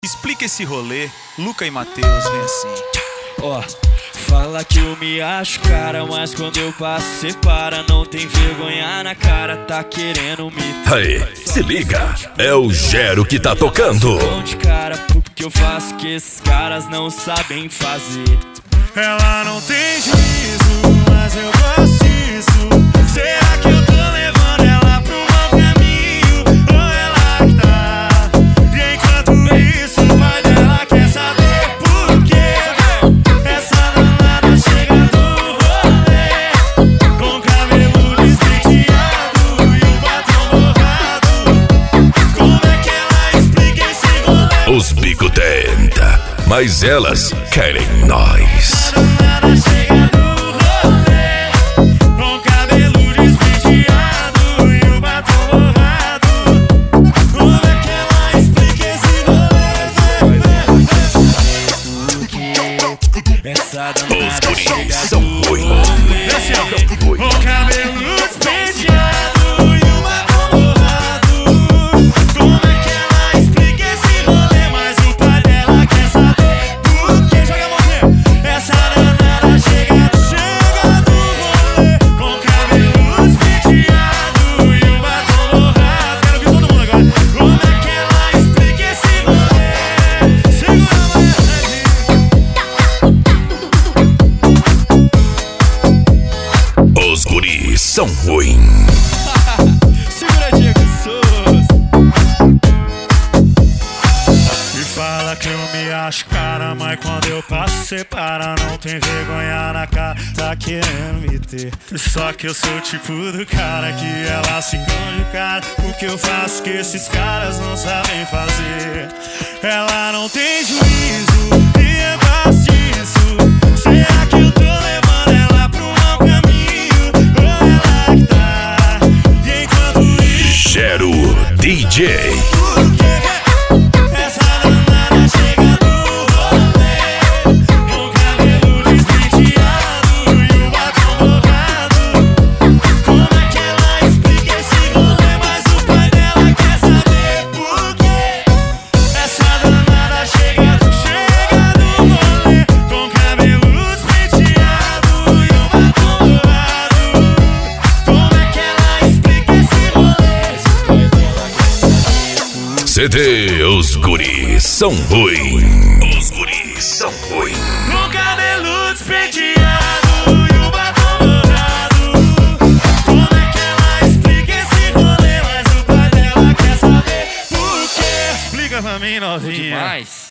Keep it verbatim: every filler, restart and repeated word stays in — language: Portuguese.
Explica esse rolê, Luca e Matheus, vem assim. Ó, oh, fala que eu me acho cara, mas quando eu passo cê para. Não tem vergonha na cara, tá querendo me... Aí, se liga, é o Gero que tá tocando. De cara, porque eu faço que esses caras não sabem fazer. Ela não tem juízo, mas eu gosto disso. Será que eu tô levando ela pro mau caminho? Ou ela que tá? E enquanto isso o pai dela quer saber por quê. Essa danada chega no rolê, com cabelo despenteado e o batom borrado. Como é que ela explica esse rolê? Os bico tenta, mas elas querem nós. Nada chega no rolê, com cabelo despenteado e o batom borrado. Como é que ela explica esse rolê? Essa Os danada guris chega são no ruins. Com cabelo despenteado e o batom borrado. Como é que ela explica esse rolê? Mas o pai dela quer saber por quê. Joga a mãozinha. Essa danada chega, chega do rolê, com cabelo despenteado e o batom borrado. Quero ouvir todo mundo agora. Como é que ela explica esse rolê? Segura a mão. Os guris são ruins. Segura, Diego Souza. E fala que eu me acho cara, mas quando eu passo cê para. Não tem vergonha na cara, tá querendo me ter. Só que eu sou o tipo do cara que ela se esconde, cara, porque eu faço que esses caras não sabem fazer. Ela não tem juízo e eu gosto disso. Será que eu tô levando ela pro mau caminho? Ou ela que tá? E enquanto isso Gero D J. essa danada chega no rolê, com cabelo despenteado e o batom borrado. Como é que ela explica esse rolê? Mas o pai dela quer saber por quê. Essa danada chega, chega no rolê, com cabelo despenteado e o batom borrado. Como é que ela explica esse rolê? C D, os guris são ruins. Os guris são ruins. Com cabelo despenteado e o batom borrado. Como é que ela explica esse rolê? Mas o pai dela quer saber por quê. Explica pra mim, novinha. Demais.